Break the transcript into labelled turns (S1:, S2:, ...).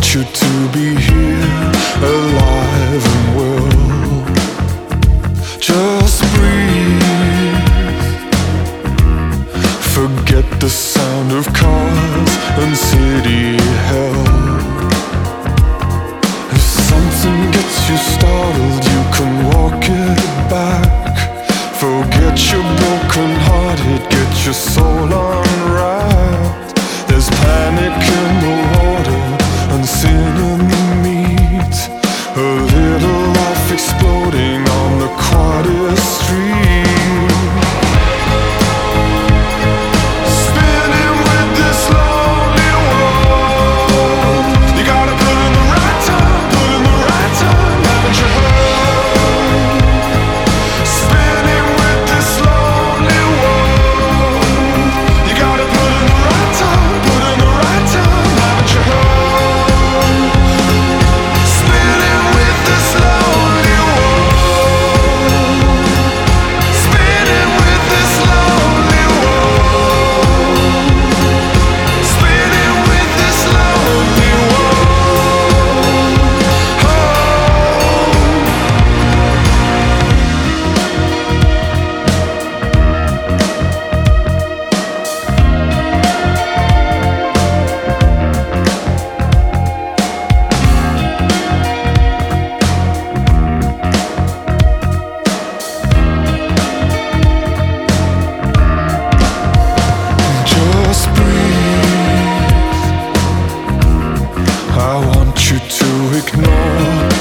S1: want you to be here, alive and well. Just breathe. Forget the sound of cars and city hell. If something gets you startled, you can walk it back. Forget your broken hearted, get your soul unwrapped. There's panic in the water and sin in the meat. A little life exploding on the quietest street. Spinning with this lonely world. You gotta put in the right time, put in the right time, haven't you heard? Spinning with this lonely world. You gotta put in the right time, put in the right time, haven't you heard? Spinning with this lonely world. Spinning with this lonely world. Spinning with this lonely world. Just breathe. I want you to ignore